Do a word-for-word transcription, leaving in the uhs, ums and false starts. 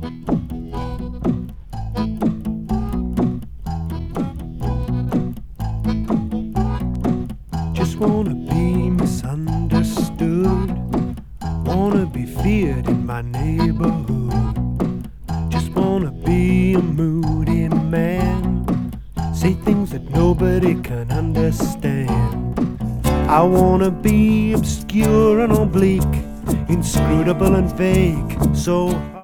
Just wanna be misunderstood, wanna be feared in my neighborhood. Just wanna be a moody man, say things that nobody can understand. I wanna be obscure and oblique, inscrutable and vague, so